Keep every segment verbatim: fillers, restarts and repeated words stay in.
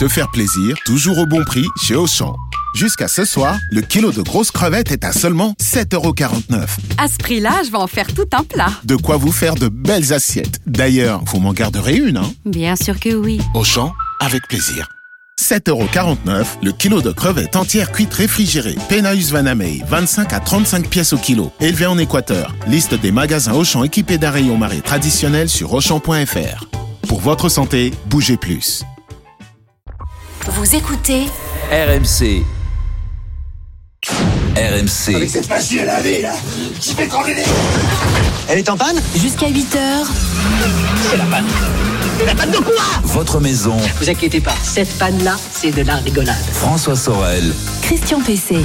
Se faire plaisir, toujours au bon prix chez Auchan. Jusqu'à ce soir, le kilo de grosses crevettes est à seulement sept euros quarante-neuf. À ce prix-là, je vais en faire tout un plat. De quoi vous faire de belles assiettes. D'ailleurs, vous m'en garderez une, hein? Bien sûr que oui. Auchan, avec plaisir. sept euros quarante-neuf, le kilo de crevettes entières cuites réfrigérées. Pénaus Vanamei, vingt-cinq à trente-cinq pièces au kilo. Élevé en Équateur. Liste des magasins Auchan équipés d'un rayon marée traditionnel sur auchan point f r. Pour votre santé, bougez plus. Vous écoutez R M C. R M C. Avec cette machine à laver, là, qui fait trembler les... Elle est en panne ? jusqu'à huit heures. C'est la panne. La panne de quoi ? Votre maison. Vous inquiétez pas, cette panne-là, c'est de la rigolade. François Sorel. Christian Pessé.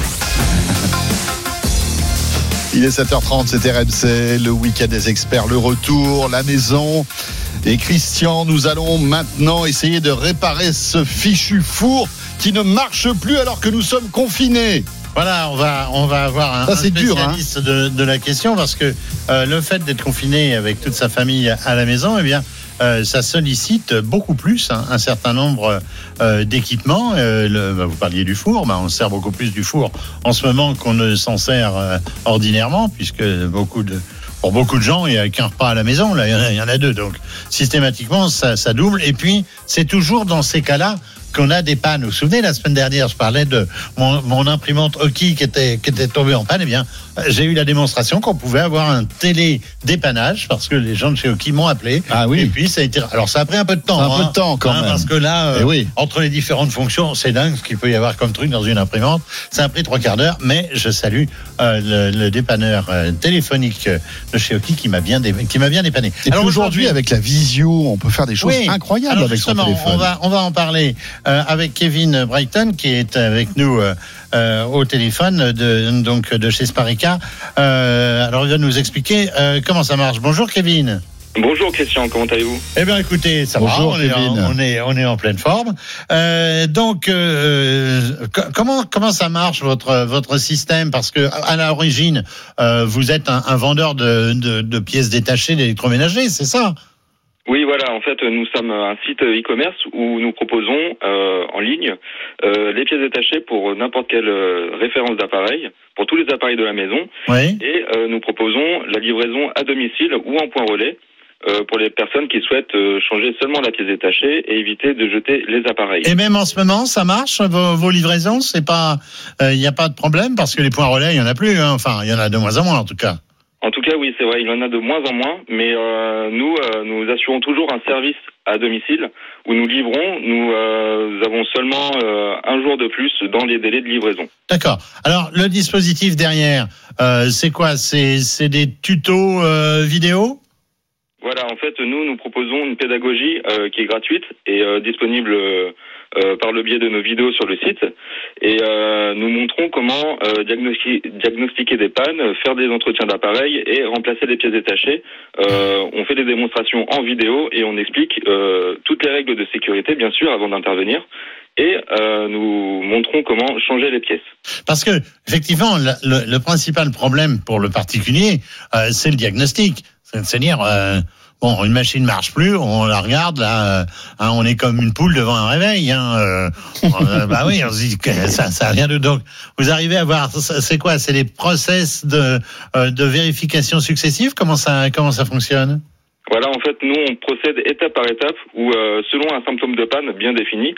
Il est sept heures trente, c'est R M C, le week-end des experts, le retour, la maison. Et Christian, nous allons maintenant essayer de réparer ce fichu four qui ne marche plus alors que nous sommes confinés. Voilà, on va, on va avoir un, Ça, c'est un dur, spécialiste hein. de, de la question parce que euh, le fait d'être confiné avec toute sa famille à la maison, eh bien, euh, ça sollicite beaucoup plus hein, un certain nombre euh, d'équipements. Euh, le, bah, vous parliez du four, bah, on sert beaucoup plus du four en ce moment qu'on ne s'en sert euh, ordinairement, puisque beaucoup de Pour beaucoup de gens, il n'y a qu'un repas à la maison, là, il y en a, il y en a deux. Donc, systématiquement, ça, ça double. Et puis, c'est toujours dans ces cas-là qu'on a des pannes. Vous vous souvenez, la semaine dernière, je parlais de mon, mon imprimante Oki qui était, qui était tombée en panne. Eh bien, j'ai eu la démonstration qu'on pouvait avoir un télé-dépannage parce que les gens de chez Oki m'ont appelé. Ah oui. Et puis, ça a été. Alors, ça a pris un peu de temps. Un hein, peu de temps, quand hein, même. Parce que là, euh, oui. entre les différentes fonctions, c'est dingue ce qu'il peut y avoir comme truc dans une imprimante. Ça a pris trois quarts d'heure, mais je salue euh, le, le dépanneur euh, téléphonique de chez Oki qui m'a bien, dé, qui m'a bien dépanné. Et alors aujourd'hui, avec la visio, on peut faire des choses oui, incroyables alors avec son justement, téléphone. On va, on va en parler euh, avec Kevin Brighton qui est avec nous euh, euh, au téléphone de, donc, de chez Sparica. Euh, alors il va nous expliquer euh, comment ça marche. Bonjour Kevin. Bonjour Christian, comment allez-vous ? Eh bien écoutez, ça Bonjour, va, on est, Kevin. en, on, est, on est en pleine forme. Euh, donc, euh, co- comment, comment ça marche votre, votre système ? Parce que à l'origine, euh, vous êtes un, un vendeur de, de, de pièces détachées d'électroménager, c'est ça ? Oui, voilà, en fait, nous sommes un site e-commerce où nous proposons euh, en ligne euh, les pièces détachées pour n'importe quelle euh, référence d'appareil, pour tous les appareils de la maison. Oui. Et euh, nous proposons la livraison à domicile ou en point relais euh, pour les personnes qui souhaitent euh, changer seulement la pièce détachée et éviter de jeter les appareils. Et même en ce moment, ça marche, vos, vos livraisons, c'est pas, il euh, n'y a pas de problème parce que les points relais, il y en a plus, hein. Enfin, il y en a de moins en moins en tout cas. En tout cas, oui, c'est vrai, il y en a de moins en moins, mais euh, nous, euh, nous assurons toujours un service à domicile où nous livrons. Nous, euh, nous avons seulement euh, un jour de plus dans les délais de livraison. D'accord. Alors, le dispositif derrière, euh, c'est quoi ? C'est, c'est des tutos euh, vidéo ? Voilà, en fait, nous, nous proposons une pédagogie euh, qui est gratuite et euh, disponible euh, euh, par le biais de nos vidéos sur le site. Et euh, nous montrons comment euh, diagnosti- diagnostiquer des pannes, faire des entretiens d'appareils et remplacer les pièces détachées. Euh, on fait des démonstrations en vidéo et on explique euh, toutes les règles de sécurité, bien sûr, avant d'intervenir. Et euh, nous montrons comment changer les pièces. Parce que, effectivement, le, le, le principal problème pour le particulier, euh, c'est le diagnostic. C'est-à-dire, euh, bon, une machine marche plus, on la regarde, là, euh, hein, on est comme une poule devant un réveil. Hein, euh, euh, bah oui, on se dit que ça, ça a rien de... Donc, vous arrivez à voir, c'est quoi ? C'est les process de, euh, de vérification successive ? Comment ça, comment ça fonctionne ? Voilà, en fait, nous, on procède étape par étape où, euh, selon un symptôme de panne bien défini,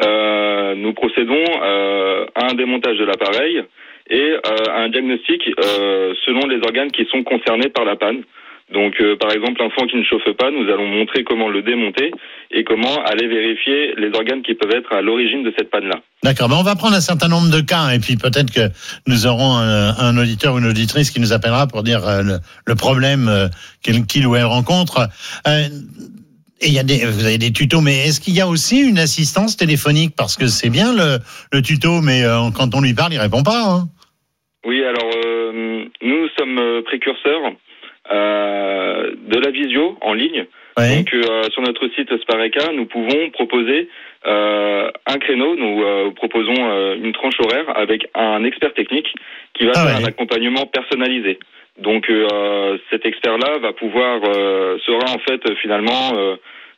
euh, nous procédons euh, à un démontage de l'appareil et euh, à un diagnostic euh, selon les organes qui sont concernés par la panne. Donc, euh, par exemple, un four qui ne chauffe pas, nous allons montrer comment le démonter et comment aller vérifier les organes qui peuvent être à l'origine de cette panne-là. D'accord, ben on va prendre un certain nombre de cas et puis peut-être que nous aurons un, un auditeur ou une auditrice qui nous appellera pour dire euh, le, le problème euh, qu'il, qu'il ou elle rencontre. Euh, et il y a des, vous avez des tutos, mais est-ce qu'il y a aussi une assistance téléphonique ? Parce que c'est bien le, le tuto, mais euh, quand on lui parle, il répond pas. Hein. Oui, alors euh, nous sommes précurseurs Euh, de la visio en ligne. Ouais. Donc euh, sur notre site Sparica, nous pouvons proposer euh, un créneau. Nous euh, proposons euh, une tranche horaire avec un expert technique qui va ah faire ouais. un accompagnement personnalisé. Donc euh, cet expert-là va pouvoir euh, sera en fait finalement euh,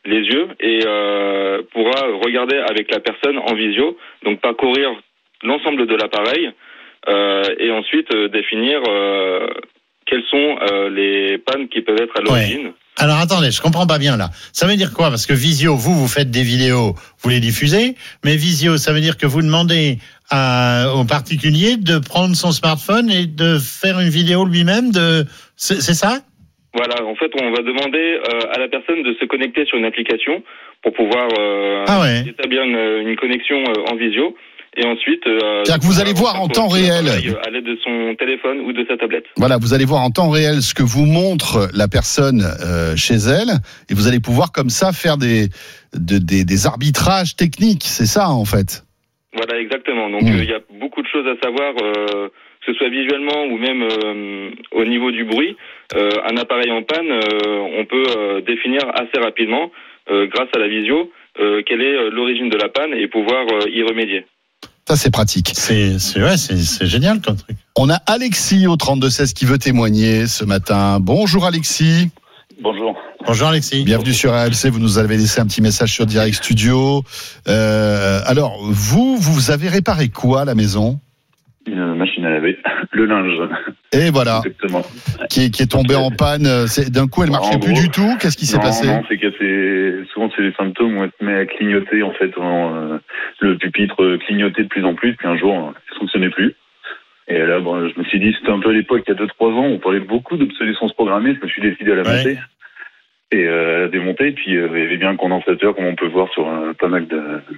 les yeux et euh, pourra regarder avec la personne en visio, donc parcourir l'ensemble de l'appareil euh, et ensuite euh, définir euh, quelles sont euh, les pannes qui peuvent être à l'origine. Ouais. Alors attendez, je comprends pas bien là. Ça veut dire quoi? Parce que visio, vous, vous faites des vidéos, vous les diffusez, mais visio, ça veut dire que vous demandez à, au particulier de prendre son smartphone et de faire une vidéo lui-même de... C'est, c'est ça? Voilà, en fait, on va demander euh, à la personne de se connecter sur une application pour pouvoir euh, ah ouais. établir une, une connexion euh, en visio. Et ensuite, euh, c'est-à-dire que vous allez voir en temps réel à l'aide de son téléphone ou de sa tablette. Voilà, vous allez voir en temps réel ce que vous montre la personne euh, chez elle, et vous allez pouvoir comme ça faire des de, des, des arbitrages techniques. C'est ça en fait. Voilà, exactement. Donc il mmh. euh, y a beaucoup de choses à savoir, euh, que ce soit visuellement ou même euh, au niveau du bruit. Euh, un appareil en panne, euh, on peut euh, définir assez rapidement, euh, grâce à la visio, euh, quelle est l'origine de la panne et pouvoir euh, y remédier. Ça, c'est pratique. C'est, c'est, ouais, c'est, c'est génial comme truc. On a Alexis au trente-deux seize qui veut témoigner ce matin. Bonjour Alexis. Bonjour. Bonjour Alexis. Bienvenue sur R M C. Vous nous avez laissé un petit message sur Direct Studio. Euh, alors, vous, vous avez réparé quoi à la maison? Une machine à laver, le linge. Et voilà. Exactement. Qui est, qui est tombée en panne. C'est, d'un coup, elle marchait plus du tout. Qu'est-ce qui s'est non, passé? Non, c'est que c'est, souvent c'est des symptômes où elle se met à clignoter, en fait, en, euh, le pupitre clignotait de plus en plus, puis un jour, ça ne fonctionnait plus. Et là, bon, je me suis dit, c'était un peu à l'époque, il y a deux trois ans, on parlait beaucoup d'obsolescence programmée, je me suis décidé à la monter. Ouais. Et euh, à la démonter, puis euh, il y avait bien un condensateur, comme on peut voir sur euh, pas mal de,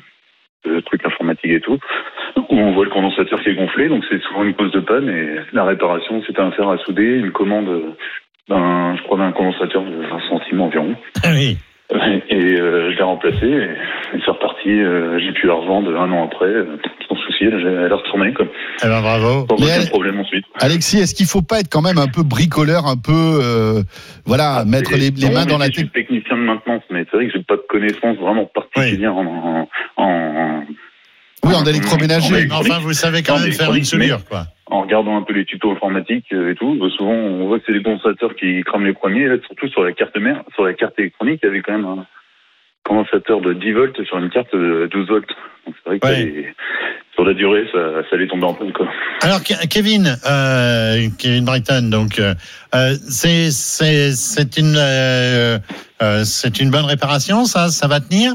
de trucs informatiques et tout, où on voit le condensateur qui est gonflé, donc c'est souvent une cause de panne, et la réparation, c'était un fer à souder, une commande d'un, je crois, d'un condensateur de vingt centimes environ. Ah oui. Et euh, je l'ai remplacé, et, et c'est reparti, euh, j'ai pu la revendre un an après, euh, sans souci, elle, elle a retourné, quoi. Eh ben bravo. Sans aucun problème ensuite. Alexis, est-ce qu'il faut pas être quand même un peu bricoleur, un peu, euh, voilà, ah, mettre les, les mains dans la tête? Je suis technicien de maintenance, mais c'est vrai que j'ai pas de connaissances vraiment particulières oui. en, en, en, oui, en électroménager. En enfin, vous savez quand même faire une soudure, quoi. En regardant un peu les tutos informatiques et tout, souvent on voit que c'est les condensateurs qui crament les premiers. Là, surtout sur la carte mère, sur la carte électronique, il y avait quand même un condensateur de dix volts sur une carte de douze volts. Donc c'est vrai que ouais. les, sur la durée, ça, ça allait tomber en panne, quoi. Alors Kevin, euh, Kevin Brighton, donc euh, c'est c'est c'est une euh, euh, c'est une bonne réparation, ça, ça va tenir?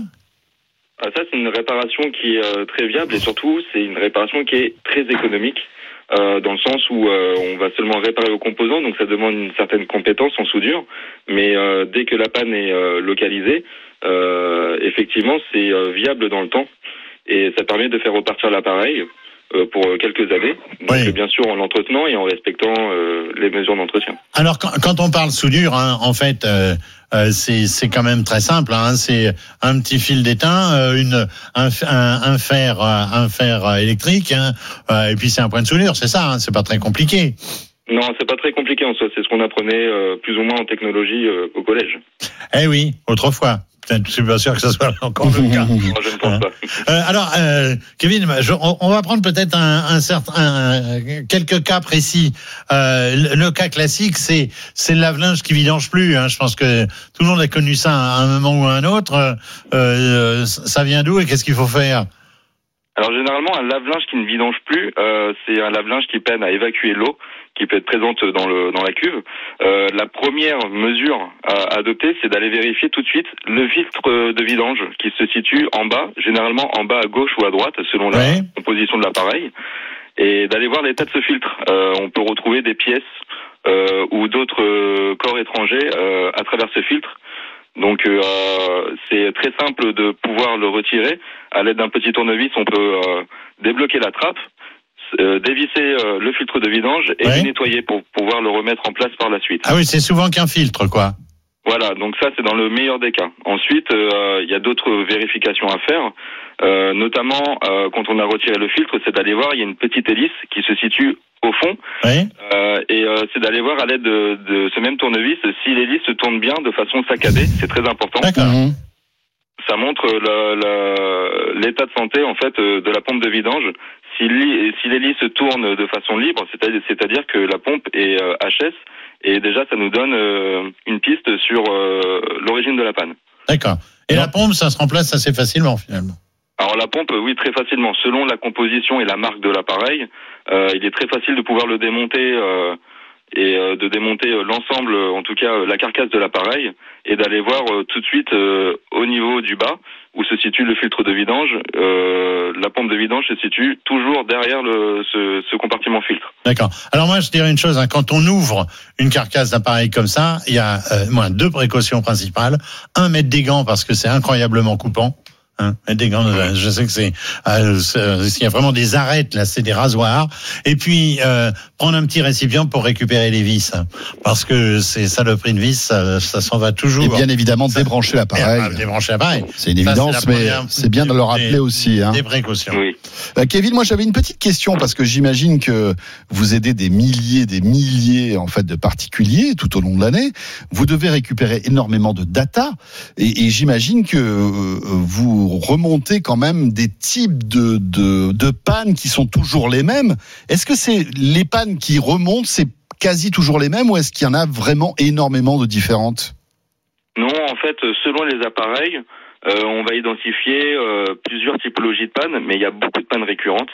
Ah, ça c'est une réparation qui est euh, très viable et surtout c'est une réparation qui est très économique. Euh, dans le sens où euh, on va seulement réparer aux composants, donc ça demande une certaine compétence en soudure, mais euh, dès que la panne est euh, localisée, euh, effectivement c'est euh, viable dans le temps et ça permet de faire repartir l'appareil euh, pour quelques années, donc oui. bien sûr en l'entretenant et en respectant euh, les mesures d'entretien. Alors quand, quand on parle soudure, hein, en fait euh, euh, c'est, c'est quand même très simple, hein, c'est un petit fil d'étain, euh, une, un, un, un fer, un fer électrique, hein, euh, et puis c'est un point de soudure, c'est ça, hein, c'est pas très compliqué. Non, c'est pas très compliqué en soi, c'est ce qu'on apprenait euh, plus ou moins en technologie euh, au collège. Eh oui, autrefois. Je suis pas sûr que ce soit encore le cas. Non, je ne pense pas. Euh, alors, euh, Kevin, je, on, on va prendre peut-être un, un certain, un, quelques cas précis. Euh, le, le cas classique, c'est c'est le lave-linge qui vidange plus. Hein. Je pense que tout le monde a connu ça à un moment ou à un autre. Euh, ça vient d'où et qu'est-ce qu'il faut faire? Alors généralement, un lave-linge qui ne vidange plus, euh, c'est un lave-linge qui peine à évacuer l'eau qui peut être présente dans le dans la cuve. Euh, la première mesure à adopter, c'est d'aller vérifier tout de suite le filtre de vidange qui se situe en bas, généralement en bas à gauche ou à droite, selon la ouais. composition de l'appareil, et d'aller voir l'état de ce filtre. Euh, on peut retrouver des pièces euh, ou d'autres euh, corps étrangers euh, à travers ce filtre. Donc euh, c'est très simple de pouvoir le retirer. À l'aide d'un petit tournevis, on peut euh, débloquer la trappe, euh, dévisser euh, le filtre de vidange et ouais. le nettoyer pour pouvoir le remettre en place par la suite. Ah oui, c'est souvent qu'un filtre, quoi. Voilà, donc ça c'est dans le meilleur des cas. Ensuite, il euh, y a d'autres vérifications à faire, euh, notamment euh, quand on a retiré le filtre, c'est d'aller voir, il y a une petite hélice qui se situe au fond, oui. euh, et euh, c'est d'aller voir à l'aide de, de ce même tournevis si l'hélice se tourne bien de façon saccadée, c'est très important. D'accord. Ça montre la, la, l'état de santé en fait de la pompe de vidange. Si, si l'hélice tourne de façon libre, c'est-à-dire, c'est-à-dire que la pompe est euh, H S, et déjà ça nous donne euh, une piste sur euh, l'origine de la panne. D'accord. Et la pompe, ça se remplace assez facilement finalement. Alors la pompe, oui, très facilement. Selon la composition et la marque de l'appareil, euh, il est très facile de pouvoir le démonter euh, et euh, de démonter euh, l'ensemble, en tout cas euh, la carcasse de l'appareil, et d'aller voir euh, tout de suite euh, au niveau du bas où se situe le filtre de vidange. Euh, la pompe de vidange se situe toujours derrière le, ce, ce compartiment filtre. D'accord. Alors moi, je dirais une chose, hein, quand on ouvre une carcasse d'appareil comme ça, il y a euh, moi, deux précautions principales. Un, mettre des gants parce que c'est incroyablement coupant. Hein, des gants, je sais que c'est, euh, c'est, il y a vraiment des arêtes là, c'est des rasoirs. Et puis euh, prendre un petit récipient pour récupérer les vis, hein, parce que ces saloperies de vis, ça, ça s'en va toujours. Et bien évidemment ça, débrancher l'appareil. Et, débrancher l'appareil. C'est une évidence, c'est mais c'est bien de le rappeler des, aussi. Hein. Des précautions. Oui. Euh, Kevin, moi j'avais une petite question parce que j'imagine que vous aidez des milliers, des milliers en fait de particuliers tout au long de l'année. Vous devez récupérer énormément de data et, et j'imagine que euh, vous remonter quand même des types de, de, de pannes qui sont toujours les mêmes. Est-ce que c'est les pannes qui remontent, c'est quasi toujours les mêmes ou est-ce qu'il y en a vraiment énormément de différentes ? Non, en fait, selon les appareils, euh, on va identifier euh, plusieurs typologies de pannes, mais il y a beaucoup de pannes récurrentes.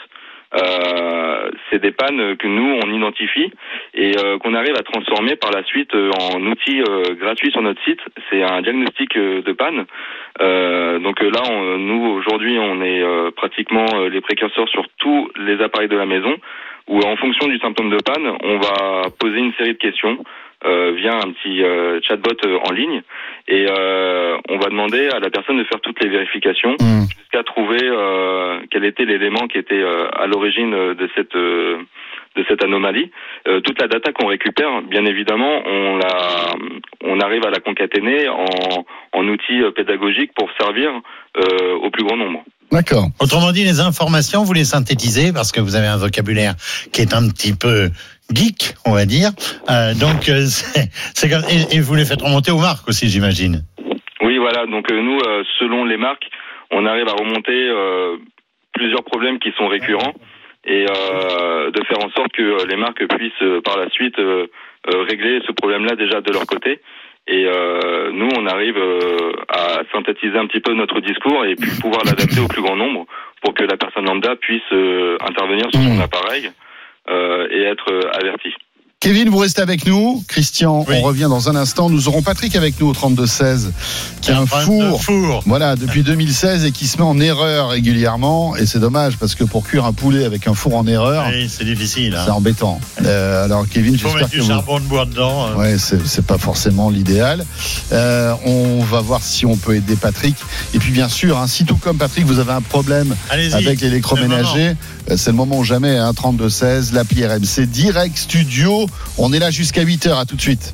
Euh, c'est des pannes que nous on identifie et euh, qu'on arrive à transformer par la suite euh, en outil euh, gratuit sur notre site. C'est un diagnostic euh, de panne. Euh, donc euh, là, on, nous aujourd'hui, on est euh, pratiquement euh, les précurseurs sur tous les appareils de la maison. Où en fonction du symptôme de panne, on va poser une série de questions euh, via un petit euh, chatbot euh, en ligne et euh, on va demander à la personne de faire toutes les vérifications mmh. jusqu'à trouver euh, quel était l'élément qui était euh, à l'origine de cette euh, de cette anomalie. Euh, toute la data qu'on récupère, bien évidemment, on la on arrive à la concaténer en en outils pédagogiques pour servir euh, au plus grand nombre. D'accord. Autrement dit, les informations, vous les synthétisez parce que vous avez un vocabulaire qui est un petit peu geek, on va dire. Euh, donc, euh, c'est, c'est comme, et, et vous les faites remonter aux marques aussi, j'imagine. Oui, voilà. Donc euh, nous, euh, selon les marques, on arrive à remonter euh, plusieurs problèmes qui sont récurrents et euh, de faire en sorte que les marques puissent euh, par la suite euh, euh, régler ce problème-là déjà de leur côté. Et euh, nous, on arrive euh, à synthétiser un petit peu notre discours et puis pouvoir l'adapter au plus grand nombre pour que la personne lambda puisse euh, intervenir sur son appareil euh, et être euh, avertie. Kevin, vous restez avec nous. Christian, oui. On revient dans un instant. Nous aurons Patrick avec nous au trente-deux seize, qui a un four, four, voilà, depuis deux mille seize et qui se met en erreur régulièrement. Et c'est dommage parce que pour cuire un poulet avec un four en erreur, oui, c'est difficile. Hein. C'est embêtant. Euh, alors Kevin, il faut j'espère mettre que du vous... charbon de bois dedans. Hein. Ouais, c'est, c'est pas forcément l'idéal. Euh, on va voir si on peut aider Patrick. Et puis bien sûr, hein, si tout comme Patrick, vous avez un problème Allez-y, avec l'électroménager, c'est, c'est le moment ou jamais. Hein, trente-deux seize, l'appli R M C Direct Studio. On est là jusqu'à huit heures, à tout de suite.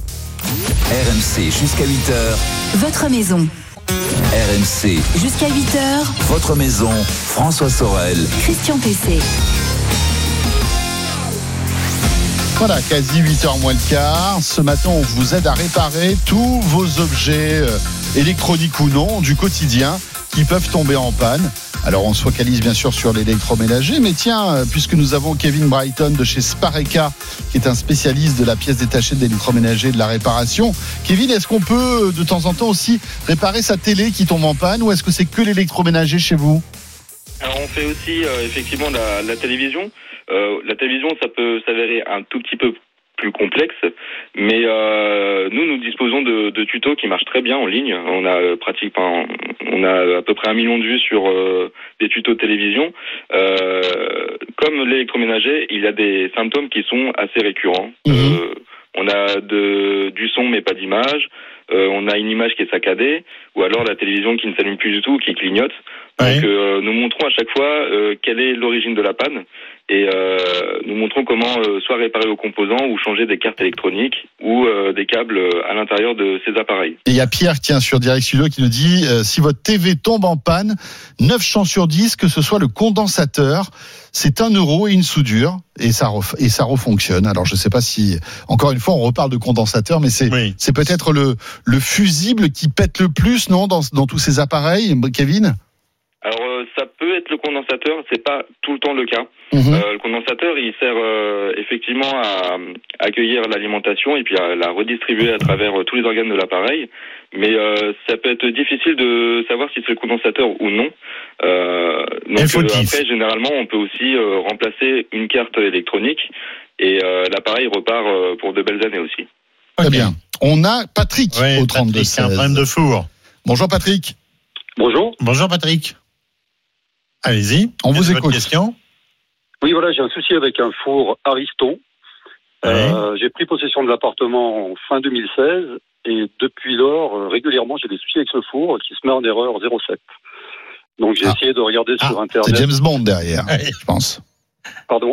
R M C jusqu'à huit heures. Votre maison. R M C jusqu'à huit heures. Votre maison, François Sorel. Christian Pessé. Voilà, quasi huit heures moins le quart. Ce matin, on vous aide à réparer tous vos objets euh, électroniques ou non du quotidien qui peuvent tomber en panne. Alors on se focalise bien sûr sur l'électroménager, mais tiens, puisque nous avons Kevin Brighton de chez Spareka, qui est un spécialiste de la pièce détachée de l'électroménager et de la réparation. Kevin, est-ce qu'on peut de temps en temps aussi réparer sa télé qui tombe en panne, ou est-ce que c'est que l'électroménager chez vous ? Alors on fait aussi euh, effectivement la, la télévision. Euh, la télévision, ça peut s'avérer un tout petit peu plus complexe, mais euh, nous nous disposons de, de tutos qui marchent très bien en ligne. On a euh, pratiquement, on a à peu près un million de vues sur euh, des tutos de télévision. Euh, comme l'électroménager, il y a des symptômes qui sont assez récurrents. Mmh. Euh, on a de, du son mais pas d'image. Euh, on a une image qui est saccadée, ou alors la télévision qui ne s'allume plus du tout, qui clignote. Ouais. Donc euh, nous montrons à chaque fois euh, quelle est l'origine de la panne et euh, nous montrons comment euh, soit réparer vos composants ou changer des cartes électroniques ou euh, des câbles à l'intérieur de ces appareils. Et il y a Pierre tiens, sur Direct Studio qui nous dit euh, si votre T V tombe en panne, neuf chances sur dix que ce soit le condensateur. C'est un euro et une soudure et ça ref- et ça refonctionne. Alors je sais pas si encore une fois on reparle de condensateur, mais c'est oui. c'est peut-être le le fusible qui pète le plus, non, dans dans tous ces appareils, Kevin ? Alors euh, ça peut être fait, le condensateur, c'est pas tout le temps le cas. Mmh. Euh, le condensateur, il sert euh, effectivement à, à accueillir l'alimentation et puis à la redistribuer à travers euh, tous les organes de l'appareil. Mais euh, ça peut être difficile de savoir si c'est le condensateur ou non. Euh, donc euh, après, généralement, on peut aussi euh, remplacer une carte électronique et euh, l'appareil repart euh, pour de belles années aussi. Très okay. bien. On a Patrick ouais, au trente-deux seize. Patrick, un problème de four. Bonjour Patrick. Bonjour. Bonjour Patrick. Allez-y. On vous écoute. Question. Oui, voilà, j'ai un souci avec un four Ariston. Ouais. Euh, j'ai pris possession de l'appartement en fin deux mille seize et depuis lors, euh, régulièrement, j'ai des soucis avec ce four qui se met en erreur zéro sept. Donc j'ai ah. essayé de regarder ah. sur Internet. C'est James Bond derrière, ouais. je pense. Pardon ?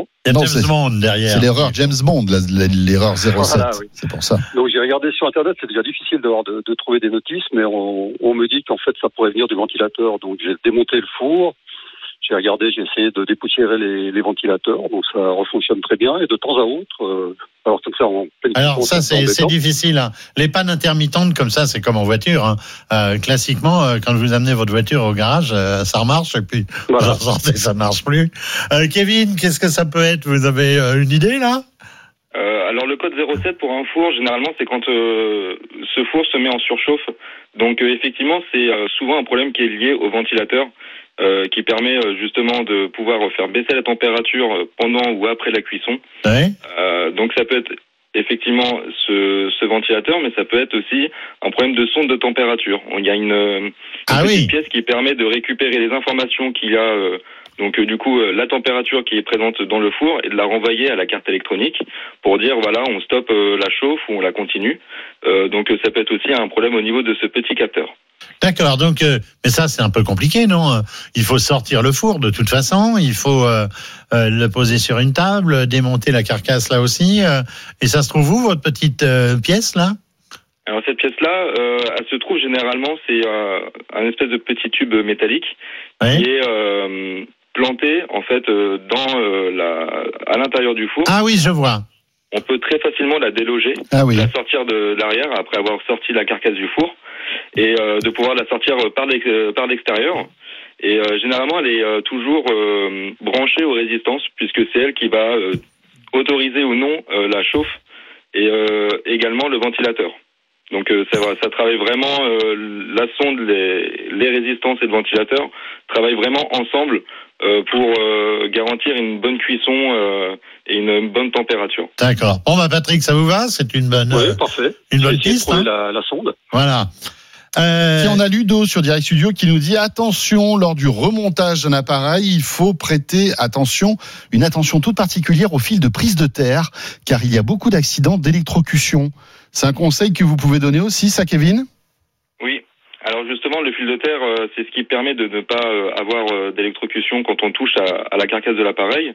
Il y a non, James c'est, Bond derrière. C'est l'erreur James Bond, l'erreur zéro sept. Voilà, oui. C'est pour ça. Donc j'ai regardé sur Internet, c'est déjà difficile de, de, de trouver des notices, mais on, on me dit qu'en fait ça pourrait venir du ventilateur. Donc j'ai démonté le four, j'ai regardé, j'ai essayé de dépoussiérer les, les ventilateurs, donc ça refonctionne très bien. Et de temps à autre, euh, alors comme ça en pleine Alors ça c'est, c'est difficile. Hein. Les pannes intermittentes comme ça, c'est comme en voiture. Hein. Euh, classiquement, euh, quand vous amenez votre voiture au garage, euh, ça remarche et puis voilà. Vous en sortez, ça ne marche plus. Euh, Kevin, qu'est-ce que ça peut être ? Vous avez euh, une idée là ? Euh, alors le code zéro sept pour un four, généralement c'est quand euh, ce four se met en surchauffe. Donc euh, effectivement c'est euh, souvent un problème qui est lié au ventilateur euh, qui permet euh, justement de pouvoir faire baisser la température pendant ou après la cuisson. Ouais. Euh, donc ça peut être effectivement ce, ce ventilateur, mais ça peut être aussi un problème de sonde de température. Il y a une, une ah petite oui. pièce qui permet de récupérer les informations qu'il y a, euh, donc euh, du coup euh, la température qui est présente dans le four et de la renvoyer à la carte électronique pour dire voilà on stoppe euh, la chauffe ou on la continue. Euh, donc euh, ça peut être aussi un problème au niveau de ce petit capteur. D'accord, donc euh, mais ça c'est un peu compliqué, non ? Il faut sortir le four de toute façon, il faut euh, euh, le poser sur une table, démonter la carcasse là aussi. Euh, et ça se trouve où votre petite euh, pièce là ? Alors cette pièce-là, euh, elle se trouve généralement, c'est euh, un espèce de petit tube métallique oui. qui est euh, planté en fait euh, dans euh, la, à l'intérieur du four. Ah oui, je vois. On peut très facilement la déloger, ah oui. la sortir de l'arrière après avoir sorti la carcasse du four et euh, de pouvoir la sortir par, l'ex, par l'extérieur. Et euh, généralement, elle est euh, toujours euh, branchée aux résistances puisque c'est elle qui va euh, autoriser ou non euh, la chauffe et euh, également le ventilateur. Donc euh, ça, ça travaille vraiment, euh, la sonde, les, les résistances et le ventilateur travaillent vraiment ensemble euh, pour euh, garantir une bonne cuisson euh, et une bonne température. D'accord. Bon bah Patrick, ça vous va ? C'est une bonne, oui, euh, parfait. Une bonne piste. Hein la, la sonde. Voilà. Euh... Si on a Ludo sur Direct Studio qui nous dit attention lors du remontage d'un appareil, il faut prêter attention, une attention toute particulière au fil de prise de terre, car il y a beaucoup d'accidents d'électrocution. C'est un conseil que vous pouvez donner aussi, ça, Kevin ? Oui. Alors justement, le fil de terre, euh, c'est ce qui permet de ne pas euh, avoir euh, d'électrocution quand on touche à, à la carcasse de l'appareil.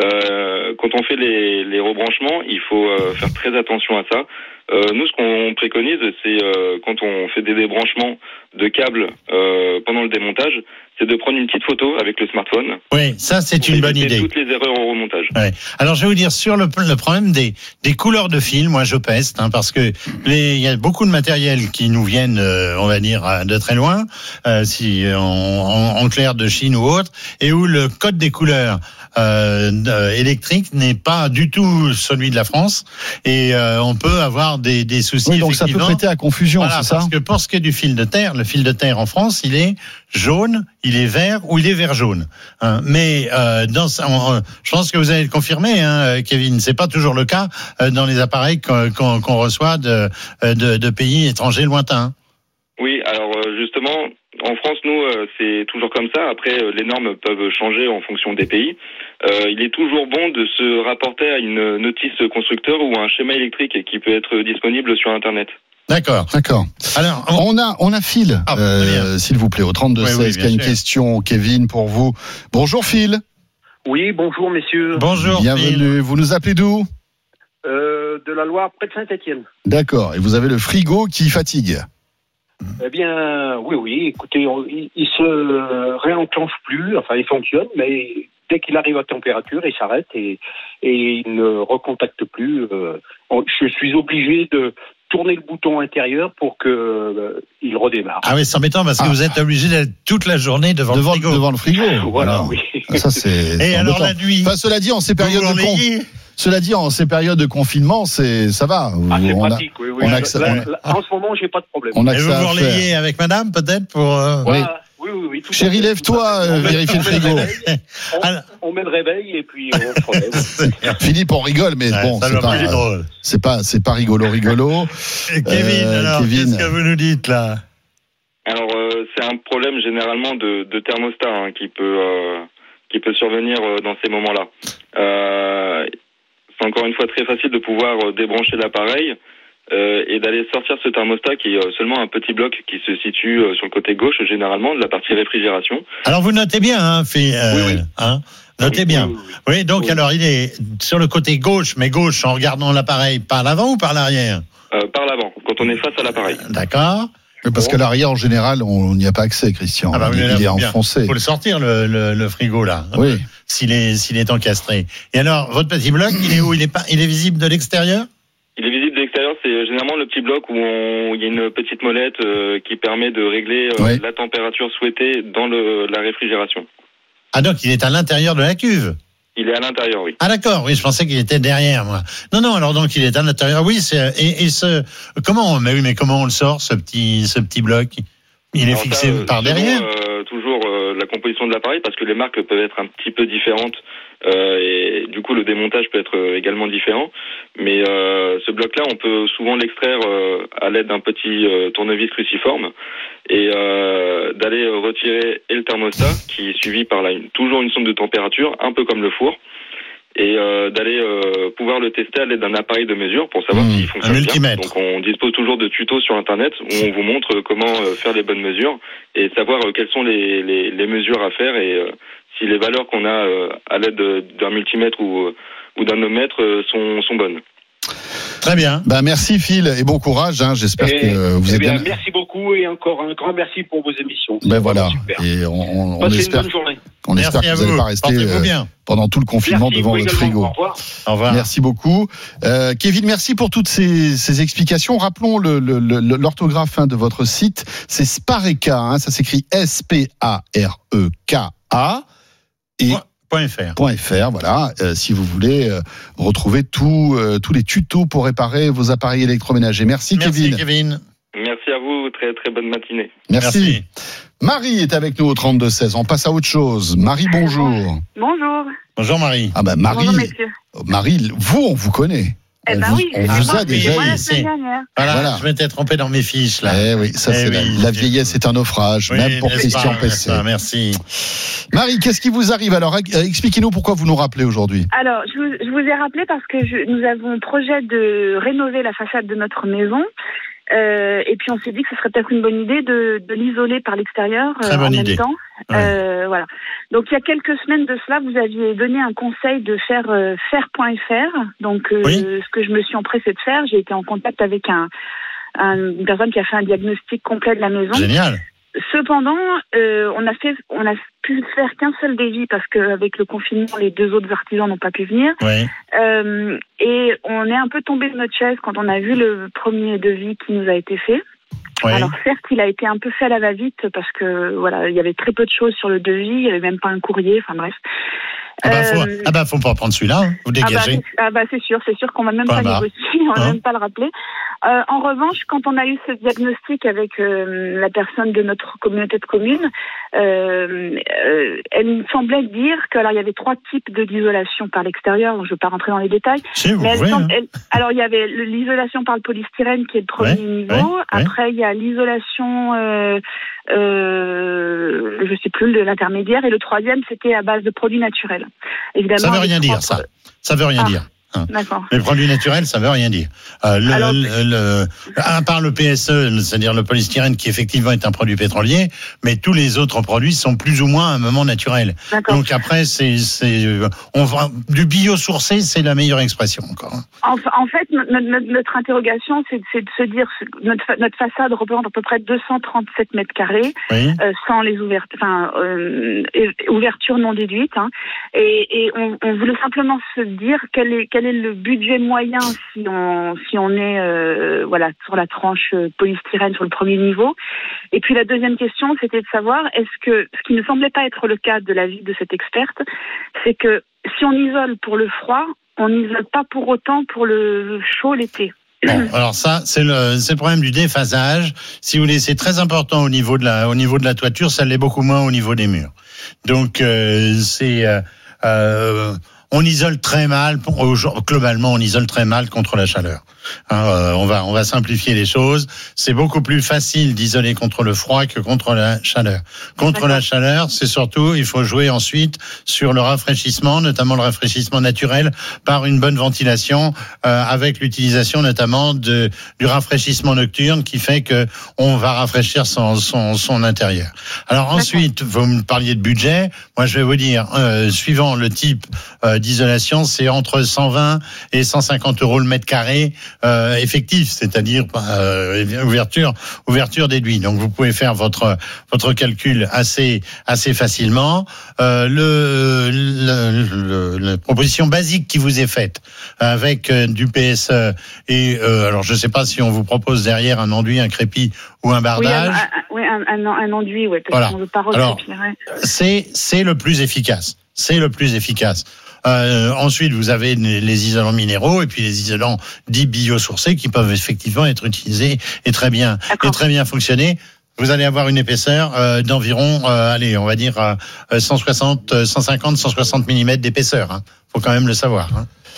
Euh, quand on fait les, les rebranchements, il faut euh, faire très attention à ça. Euh, nous, ce qu'on préconise, c'est euh, quand on fait des débranchements de câbles euh, pendant le démontage, c'est de prendre une petite photo avec le smartphone. Oui, ça c'est une bonne idée. Toutes les erreurs au remontage. Ouais. Alors je vais vous dire sur le, le problème des, des couleurs de fil, moi je peste, hein, parce que les, il y a beaucoup de matériel qui nous viennent, euh, on va dire, de très loin, euh, si en, en, en clair de Chine ou autre, et où le code des couleurs euh, électriques n'est pas du tout celui de la France, et euh, on peut avoir des, des soucis. Oui, donc ça peut prêter à confusion, voilà, c'est ça ? Parce que pour ce qui est du fil de terre, le fil de terre en France, il est jaune, il est vert ou il est vert jaune. Hein, mais euh, dans, on, je pense que vous allez le confirmer, hein, Kevin. C'est pas toujours le cas euh, dans les appareils qu'on, qu'on, qu'on reçoit de, de, de pays étrangers lointains. Oui, alors justement, en France, nous, c'est toujours comme ça. Après, les normes peuvent changer en fonction des pays. Euh, il est toujours bon de se rapporter à une notice constructeur ou un schéma électrique qui peut être disponible sur Internet. D'accord, d'accord. Alors, on a on a Phil, ah, euh, s'il vous plaît, au trente-deux seize, oui, oui, qui a une sûr. question, Kevin, pour vous. Bonjour Phil. Oui, bonjour messieurs. Bonjour. Bienvenue. Phil. Vous nous appelez d'où ? euh, De la Loire, près de Saint-Étienne. D'accord. Et vous avez le frigo qui fatigue ? Eh bien, oui, oui. Écoutez, on, il, il se réenclenche plus. Enfin, il fonctionne, mais dès qu'il arrive à température, il s'arrête et, et il ne recontacte plus. Euh, je suis obligé de tourner le bouton intérieur pour que euh, il redémarre. Ah oui, c'est embêtant parce que Ah. vous êtes obligé d'être toute la journée devant, devant, le frigo. devant le frigo. Voilà, Alors, oui. Ça, c'est, Et c'est alors embêtant. la nuit, Enfin, cela dit, en ces périodes vous de con- l'enveillez. cela dit, en ces périodes de confinement, c'est, ça va. Ah, c'est on a, pratique, oui, oui. on a Là, accès- là, on- là, en ce moment, j'ai pas de problème. on a Et que vous ça vous à relayez faire. avec madame, peut-être, pour... euh, Oui. Voilà. Oui, oui, oui. tout à Chérie, fait, lève-toi, tout à fait. euh, On met- vérifie le on met frigo. réveil, On, Alors- on met le réveil et puis on se relève. Philippe, on rigole, mais Ouais, bon, ça c'est doit pas, plus drôle. c'est pas, c'est pas rigolo, rigolo. Et Kevin, Euh, alors, Kevin. qu'est-ce que vous nous dites, là? Alors, euh, c'est un problème généralement de, de thermostat hein, qui peut euh, qui peut survenir euh, dans ces moments-là. Euh, c'est encore une fois très facile de pouvoir euh, débrancher l'appareil euh, et d'aller sortir ce thermostat qui est euh, seulement un petit bloc qui se situe euh, sur le côté gauche généralement de la partie réfrigération. Alors, vous notez bien, hein, fi- euh, Oui, oui. hein Notez Oui, bien. oui, oui. Oui, donc, Oui. alors, il est sur le côté gauche, mais gauche en regardant l'appareil par l'avant ou par l'arrière? Euh, par l'avant, quand on est face à l'appareil. D'accord. Parce que l'arrière, en général, on n'y a pas accès, Christian. Ah bah oui, il, là, il est faut bien. enfoncé. Faut le sortir, le, le, le frigo, là. Oui. S'il est, s'il est encastré. Et alors, votre petit bloc, il est où? Il est pas, il est visible de l'extérieur? Il est visible de l'extérieur, c'est euh, généralement le petit bloc où on, il y a une petite molette euh, qui permet de régler euh, Oui. la température souhaitée dans le, la réfrigération. Ah, donc, il est à l'intérieur de la cuve. Il est à l'intérieur, oui. Ah, d'accord. Oui, je pensais qu'il était derrière, moi. Non, non, alors donc, il est à l'intérieur. Oui, c'est, et, et ce, comment, on- mais oui, mais comment on le sort, ce petit, ce petit bloc? Il est Alors fixé ça, euh, par selon, derrière? euh, toujours euh, la composition de l'appareil, parce que les marques peuvent être un petit peu différentes euh, et du coup le démontage peut être euh, également différent. Mais euh, ce bloc-là, on peut souvent l'extraire euh, à l'aide d'un petit euh, tournevis cruciforme et euh, d'aller euh, retirer et le thermostat qui est suivi par la, une- toujours une sonde de température, un peu comme le four. Et euh, d'aller euh, pouvoir le tester à l'aide d'un appareil de mesure pour savoir Mmh, s'il un fonctionne bien. multimètre. Donc on dispose toujours de tutos sur internet où on vous montre euh, comment euh, faire les bonnes mesures et savoir euh, quelles sont les, les, les mesures à faire et euh, si les valeurs qu'on a euh, à l'aide de- d'un multimètre ou, ou d'un ohmètre euh, sont, sont bonnes. Très bien. Ben, merci, Phil, et bon courage. Hein. J'espère Et- que vous eh êtes bien, bien. merci beaucoup et encore un grand merci pour vos émissions. Ben voilà. Super. Et on, on, on Passez une espère, bonne journée. on espère Merci que à vous n'allez vous. pas rester Portez-vous euh, bien. pendant tout le confinement Merci, devant vous votre également. frigo. Au revoir. Au revoir. Merci beaucoup. Euh, Kevin, merci pour toutes ces, ces explications. Rappelons le, le, le- l'orthographe hein, de votre site. C'est Spareka, hein, ça s'écrit S P A R E K A. Et Point- Point .fr. .fr, voilà, euh, si vous voulez euh, retrouver tout, euh, tous les tutos pour réparer vos appareils électroménagers. Merci, Merci, Kevin. Kevin. Merci à vous, très très bonne matinée. Merci. Merci. Marie est avec nous au trente-deux seize. On passe à autre chose. Marie, bonjour. Bonjour. Bonjour, Marie. Ah ben Marie, Bonjour, messieurs. Marie, vous, on vous connaît. Eh on ben vous, oui, on c'est vous moi, a déjà moi eu. la c'est- semaine dernière. Voilà, Voilà. je m'étais trompé dans mes fiches, là. Eh oui, ça Eh c'est la, oui, la c'est- vieillesse est un naufrage, Oui, même pour n'est-ce Christian pas, P n'est-ce C. pas, Merci. Marie, qu'est-ce qui vous arrive alors? Euh, Expliquez-nous pourquoi vous nous rappelez aujourd'hui. Alors, je vous, je vous ai rappelé parce que je, nous avons projet de rénover la façade de notre maison. Euh, et puis on s'est dit que ce serait peut-être une bonne idée de, de l'isoler par l'extérieur euh, Très bonne en même idée. temps. Ouais. Euh, voilà. Donc il y a quelques semaines de cela, vous aviez donné un conseil de faire euh, faire.fr. Donc euh, Oui. ce que je me suis empressée de faire, j'ai été en contact avec un, un, une personne qui a fait un diagnostic complet de la maison. Génial. Cependant, euh, on a fait, on a pu faire qu'un seul devis parce qu'avec le confinement, les deux autres artisans n'ont pas pu venir. Oui. Euh, et on est un peu tombé de notre chaise quand on a vu le premier devis qui nous a été fait. Oui. Alors certes, il a été un peu fait à la va-vite parce que voilà, il y avait très peu de choses sur le devis, il y avait même pas un courrier, enfin bref. Ah bah, faut, Euh, ah bah, faut pas prendre celui-là, hein. Vous ah bah, dégagez. c'est, ah bah c'est sûr, c'est sûr qu'on va même Point pas barre. négocier, on va Hein même pas le rappeler. Euh, en revanche, quand on a eu ce diagnostic avec euh, la personne de notre communauté de communes, euh, euh, elle me semblait dire que alors il y avait trois types de d'isolation par l'extérieur. Je ne veux pas rentrer dans les détails. Si, vous Mais elle pouvez, semble- hein. elle- alors il y avait le- l'isolation par le polystyrène qui est le premier Ouais, niveau. ouais, ouais. Après il y a l'isolation, euh, euh, je sais plus, de l'intermédiaire. Et le troisième c'était à base de produits naturels. Évidemment. Ça veut avec rien dire, trois- ça. Ça veut rien Ah. dire. Hein. D'accord. Les produits naturels, ça veut rien dire. Euh, le, Alors- le, le- à part le P S E, c'est-à-dire le polystyrène, qui effectivement est un produit pétrolier, mais tous les autres produits sont plus ou moins à un moment naturel. D'accord. Donc après, c'est, c'est, on va, du biosourcé, c'est la meilleure expression encore. En, en fait, notre, notre, notre interrogation, c'est, c'est de se dire que notre, fa- notre façade représente à peu près deux cent trente-sept mètres carrés, Oui. euh, sans les ouvertures, enfin, euh, et- ouvertures non déduites. Hein. Et, et on, on voulait simplement se dire quel est, quel est est le budget moyen si on si on est euh, voilà sur la tranche polystyrène sur le premier niveau. Et puis la deuxième question, c'était de savoir est-ce que ce qui ne semblait pas être le cas de l'avis de cette experte, c'est que si on isole pour le froid, on n'isole pas pour autant pour le chaud l'été. Bon, alors ça, c'est le, c'est le problème du déphasage. Si vous voulez, c'est très important au niveau de la, au niveau de la toiture, ça l'est beaucoup moins au niveau des murs. Donc, euh, c'est, euh, euh, on isole très mal, globalement, on isole très mal contre la chaleur. Hein, euh, on va, on va simplifier les choses. C'est beaucoup plus facile d'isoler contre le froid que contre la chaleur. Contre D'accord. la chaleur, c'est surtout, il faut jouer ensuite sur le rafraîchissement, notamment le rafraîchissement naturel, par une bonne ventilation, euh, avec l'utilisation notamment de, du rafraîchissement nocturne qui fait que on va rafraîchir son, son, son intérieur. Alors D'accord. ensuite, vous me parliez de budget. Moi, je vais vous dire, euh, suivant le type euh, d'isolation, c'est entre cent vingt et cent cinquante euros le mètre carré. Euh, effectif, c'est-à-dire euh, ouverture, ouverture déduit. Donc vous pouvez faire votre votre calcul assez assez facilement. Euh, le, le, le la proposition basique qui vous est faite avec euh, du P S E et euh, alors je ne sais pas si on vous propose derrière un enduit, un crépi ou un bardage. Oui, un, un, un, un enduit, oui, parce voilà. qu'on veut pas alors recrépirer. c'est c'est le plus efficace. C'est le plus efficace. Euh, ensuite, vous avez les isolants minéraux et puis les isolants dits biosourcés qui peuvent effectivement être utilisés et très bien, et très bien fonctionner. Vous allez avoir une épaisseur euh, d'environ, euh, allez, on va dire euh, cent soixante, cent cinquante, cent soixante millimètres d'épaisseur. Hein. Faut quand même le savoir. Hein.